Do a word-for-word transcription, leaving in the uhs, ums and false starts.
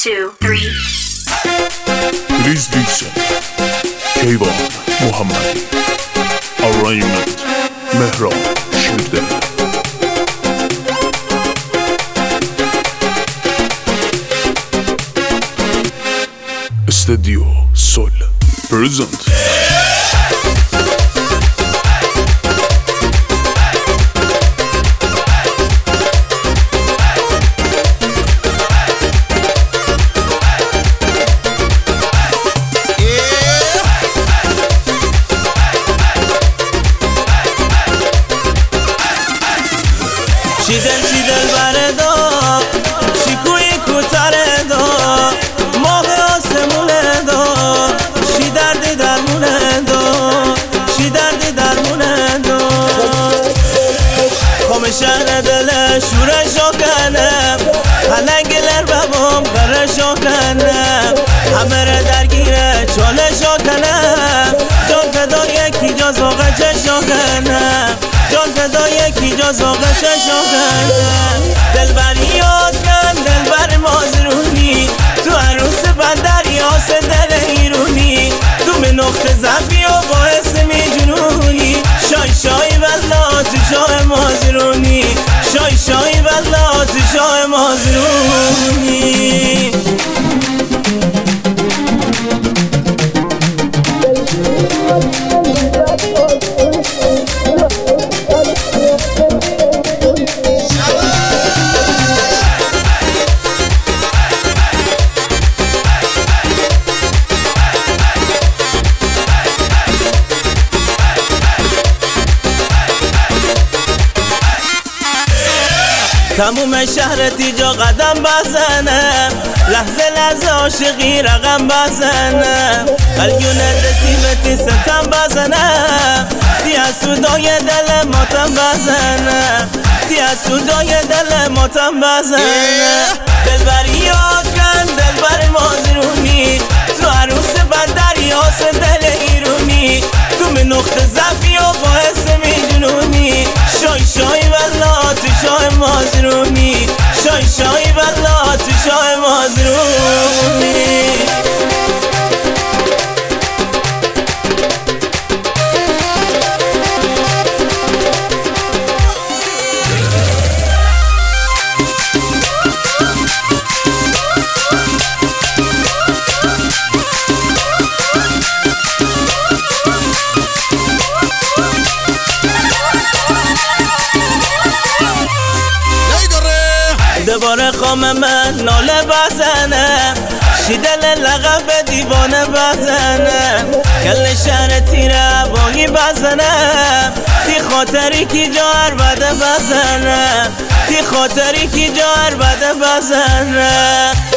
two, three. Release Dixon, Kayvan Muhammadi, Arrangement Mehran Shimder. Studio Sol present. شیدل شیدل برده شیکوی کوتره دا ماه آسمونه دا شی دردی درمونه دا شی دردی درمونه دا خام شهر دل شورشو کنم هلنگلر ببام برشو کنم همه درگیره چالشو کنم جان فدا یکی جا زاغه چشو کنم جان فدا یکی جا زاغه چشو کنم دلبریات کن دلبر مازرونی تو عروس بندر یاس دل ایرونی تو به نقطه ضعفی و باعث میجنونی شای شای والله تو شای مازرونی شای شای والله تو شای مازرونی تموم شهرت اینجا قدم بزنم لحظه لحظه عاشقی رقم بزنم قلیون رسیمتی ستم بزنم تی از سودای دل ماتم بزنم تی از سودای دل ماتم بزنم دلبریات کن دلبر مازرونی تو عروس بندر یاس دل ایرونی تو به نقطه ضعفی و باعث میجنونی شای شای والله تو شای مازرونی شای شای والله تو شای مازرونی دوباره خام من ناله بزنم شیدل لقب به دیوانه بزنم کل شهر تیره هوایی بزنم تی خاطری کی جا عربده بزنم تی خاطری کی جا عربده بزنم